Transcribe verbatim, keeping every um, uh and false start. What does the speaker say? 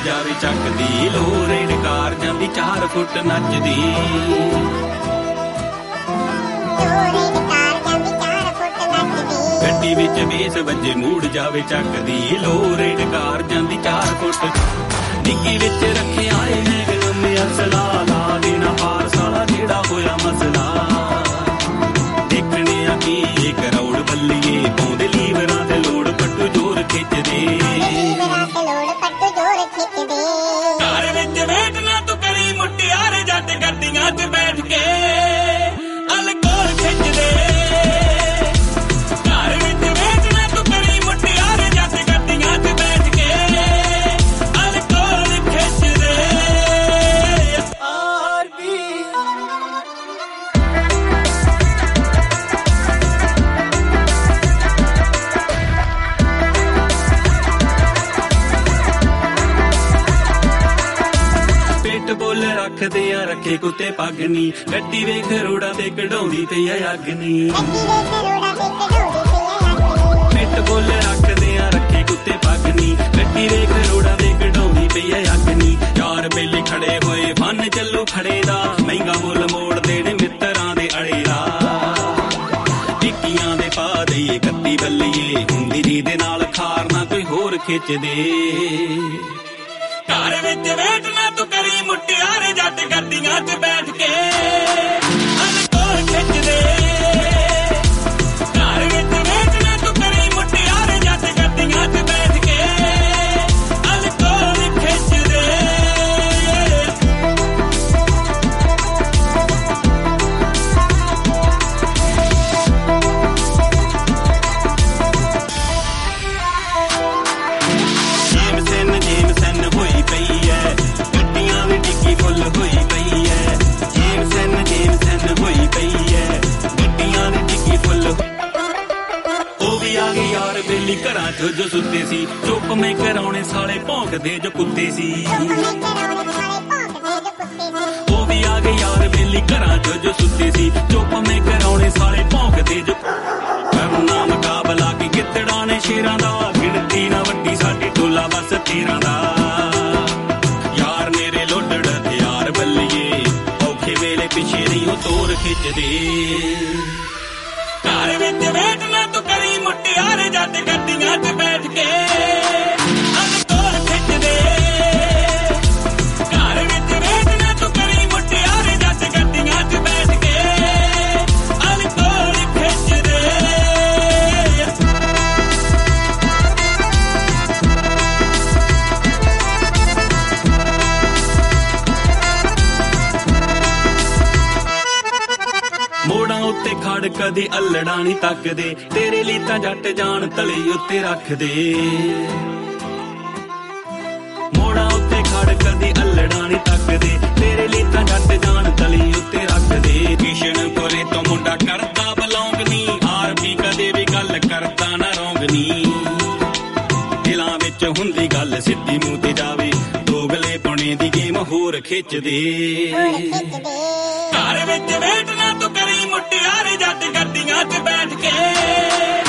ਜਾਵੇ ਚੱਕਦੀ ਲੋਰੇ ਕਾਰ ਜਾਂਦੀ ਚਾਰ ਫੁੱਟ ਨੱਚਦੀ ਗੱਡੀ ਵਿੱਚ ਬੇਸ ਵੱਜੇ ਮੂੜ ਜਾਵੇ ਚੱਕਦੀ ਲੋਰੇ ਕਾਰ ਜਾਂਦੀ ਚਾਰ ਫੁੱਟ ਡਿੱਗੀ ਵਿੱਚ ਰੱਖਿਆ ਏ ਗਮ ਅਸਲਾ ਲਾ ਦੇਣਾ ਪਾਰ ਸਾਲਾ ਜਿਹੜਾ ਹੋਇਆ ਮਸਲਾ ਦੇਖਣੇ ਆ ਕੀ ਇਹ ਕਰੌੜ ਬੱਲੀਏ ਪਾਉਂਦੇ ਲੀਵਰਾਂ ਤੇ ਲੋੜ ਪੱਟੂ ਜੋਰ ਖਿੱਚਦੇ ਘਰ ਵਿੱਚ ਵੇਟ ਨਾ ਤੂੰ ਕਰੀ ਮੁਟਿਆਰੇ ਜੱਟ ਗੱਡੀਆਂ 'ਚ ਬੈਠ ਕੇ ਅਲਕੋਰ ਖਿੱਚਦੇ ਘਰ ਵਿੱਚ ਵੇਟ ਨਾ ਤੂੰ ਕਰੀ ਮੁਟਿਆਰੇ ਜੱਟ ਗੱਡੀਆਂ 'ਚ ਬੈਠ ਕੇ ਅਲਕੋਰ ਖਿੱਚਦੇ ਆਰ ਵੀ ਬੋਲ ਰੱਖਦੇ ਆ ਰੱਖੇ ਕੁੱਤੇ ਪੱਗਨੀ ਗੱਡੀ ਵੇਖ ਰੋੜਾ ਤੇ ਕਢਾਉਂਦੀ ਤੇ ਆ ਅੱਗਨੀ ਪਿੱਟ ਬੋਲ ਰੱਖਦੇ ਆ ਰੱਖੇ ਕੁੱਤੇ ਪੱਗਨੀ ਗੱਡੀ ਵੇਖ ਰੋੜਾ ਤੇ ਕਢਾਉਂਦੀ ਪਈ ਆ ਅੱਗਨੀ ਯਾਰ ਬੇਲੀ ਖੜੇ ਹੋਏ ਫਨ ਚੱਲੂ ਖੜੇ ਦਾ ਮਹਿੰਗਾ ਮੁੱਲ ਮੋੜਦੇ ਨੇ ਮਿੱਤਰਾਂ ਦੇ ਅੜੇ ਦਾ ਟਿੱਕੀਆਂ ਦੇ ਪਾ ਦੇਈਏ ਕੱਤੀ ਬੱਲੀਏ ਹੁੰਦੀ ਜੀ ਦੇ ਨਾਲ ਖਾਰ ਨਾ ਕੋਈ ਹੋਰ ਖਿੱਚਦੇ ਘਰ ਵਿੱਚ ਵੇਟ ਨਾ ਤੂੰ ਕਰੀ ਮੁਟਿਆਰੇ ਜੱਟ ਗੱਡੀਆਂ 'ਚ ਬੈਠ ਕੇ ਅਲਕੋਰ ਖਿੱਚਦੇ ਘਰ ਵਿੱਚ ਵੇਟ ਨਾ ਤੂੰ ਕਰੀ ਮੁਟਿਆਰੇ ਜੱਟ ਗੱਡੀਆਂ 'ਚ ਬੈਠ ਕੇ ਅਲਕੋਰ ਖਿੱਚਦੇ ਜੇਮ ਸੈਨ ਜੇਮ ਸੈਨ ਹੋਈ ਪਈ ਐ ਗੱਡੀਆਂ ਵੀ ਡਿੱਗੀ ਫੁੱਲ ਹੋਈ ਪਈ ਐ ਜੇਮ ਸੈਨ ਜੇਮ ਸੈਨ ਹੋਈ ਪਈ ਐ ਗੱਡੀਆਂ ਦੀ ਡਿੱਗੀ ਫੁੱਲ ਉਹ ਵੀ ਆ ਗਏ ਯਾਰ ਬੇਲੀ ਘਰਾਂ 'ਚ ਜੋ ਸੁੱਤੇ ਸੀ ਚੁੱਪ ਮੈਂ ਕਰਾਉਣੇ ਸਾਲੇ ਭੌਂਕਦੇ ਜੋ ਕੁੱਤੇ ਸੀ ਉਹ ਵੀ ਆ ਗਏ ਯਾਰ ਬੇਲੀ ਘਰਾਂ 'ਚ ਜੋ ਸੁੱਤੇ ਸੀ ਚੁੱਪ ਮੈਂ ਕਰਾਉਣੇ ਸਾਲੇ ਭੌਂਕਦੇ ਜੋ ਕਰਨਾ ਮੁਕਾਬਲਾ ਕੀ ਗਿੱਦੜਾਂ ਨੇ ਸ਼ੇਰਾਂ ਦਾ ਗਿਣਤੀ ਨਾ ਵੱਡੀ ਸਾਡੀ ਟੋਲਾ ਬਸ ਤੇਰਾਂ ਦਾ ਯਾਰ ਮੇਰੇ ਲੋਡੜ ਹਥਿਆਰ ਬੱਲੀਏ ਔਖੇ ਵੇਲੇ ਪਿੱਛੇ ਨਹੀਂ ਉਹ ਤੋਰ ਖਿੱਚਦੇ ਘਰ ਵਿੱਚ ਵੇਟ ਨਾ ਤੂੰ ਕਰੀ ਮੁਟਿਆਰੇ ਜੱਟ ਗੱਡੀਆਂ 'ਚ ਬੈਠ ਕੇ ਅਲਕੋਰ ਖਿੱਚਦੇ ਘਰ ਵਿੱਚ ਵੇਟ ਨਾ ਤੂੰ ਕਰੀ ਮੁਟਿਆਰੇ ਜੱਟ ਗੱਡੀਆਂ 'ਚ ਬੈਠ ਕੇ ਅਲਕੋਰ ਖਿੱਚਦੇ ਮੋੜਾਂ ਉੱਤੇ ਖੜ ਕਦੇ ਅਲੜਾਂ ਨੀ ਤੱਕਦੇ ਤੇਰੇ ਲਈ ਤਾਂ ਜੱਟ ਜਾਨ ਤਲੀ ਉੱਤੇ ਰੱਖਦੇ ਮੋੜਾਂ ਉੱਤੇ ਖੜ ਕਦੇ ਅਲੜਾਂ ਨੀ ਤੱਕਦੇ ਤੇਰੇ ਲਈ ਤਾਂ ਜੱਟ ਜਾਨ ਤਲੀ ਉੱਤੇ ਰੱਖਦੇ ਕਿਸ਼ਨ ਕੋਲੇ ਤੋਂ ਮੁੰਡਾ ਕਰਦਾ ਬਲੌਂਗ ਨੀ ਆਰ ਵੀ ਕਦੇ ਵੀ ਗੱਲ ਕਰਦਾ ਨਾ ਰੋਂਗ ਨੀ ਦਿਲਾਂ ਵਿੱਚ ਹੁੰਦੀ ਗੱਲ ਸਿੱਧੀ ਮੂੰਹ ਤੇ ਜਾਵੇ ਦੋਗਲੇ ਪੁਣੇ ਦੀ ਗੇਮ ਹੋਰ ਖਿੱਚਦੇ ਘਰ ਵਿੱਚ ਵੇਟ ਨਾ ਤੂੰ ਕਰੀ ਮੁਟਿਆਰੇ ਜੱਟ ਗੱਡੀਆਂ 'ਚ ਬੈਠ ਕੇ